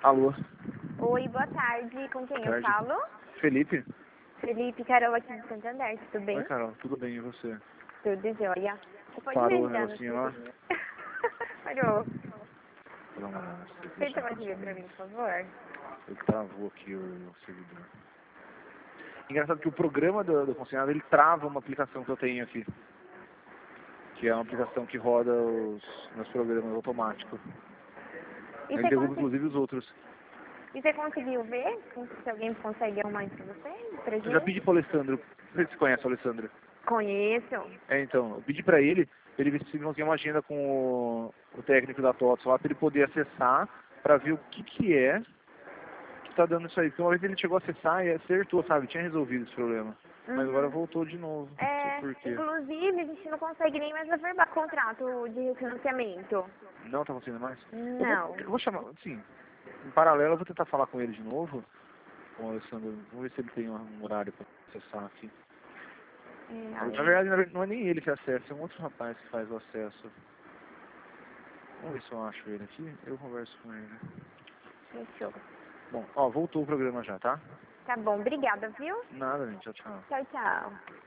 Alô, Oi, boa tarde. Com quem boa eu tarde. falo? Felipe? Felipe, Carol aqui de Santander, tudo bem? Oi, Carol, tudo bem e você? Tudo jóia. Você pode me Parou o ajudar no negocinho lá? seguinte? Parou. Vou dar uma olhada nesse aqui, Feita deixa uma eu dica pra mim, por favor. Ele travou aqui o servidor. Engraçado que o programa do funcionário, ele trava uma aplicação que eu tenho aqui. Que é uma aplicação que roda os meus programas automáticos. E Ele você, derruba inclusive os outros. e você conseguiu ver? Se alguém consegue arrumar isso pra você? Pra Eu já gente? pedi pro Alessandro, não sei se você conhece o Alessandro. Conheço. Então, eu pedi pra ele ver se conseguia uma agenda com o técnico da TOTS lá, pra ele poder acessar, pra ver o que é que tá dando isso aí. Porque uma vez ele chegou a acessar e acertou, sabe? Tinha resolvido esse problema. Mas agora Uhum. voltou de novo. Não sei por quê. Inclusive, a gente não consegue nem mais averbar contrato de refinanciamento. Não tá conseguindo mais? Não. Eu vou chamar, assim, em paralelo eu vou tentar falar com ele de novo, com o Alessandro. Vamos ver se ele tem um horário pra acessar aqui. Na verdade, não é nem ele que acessa, é um outro rapaz que faz o acesso. Vamos ver se eu acho ele aqui, eu converso com ele. Fechou. Bom, ó, voltou o programa já, tá? Tá bom, obrigada, viu? Nada, gente, tchau, tchau. Tchau, tchau.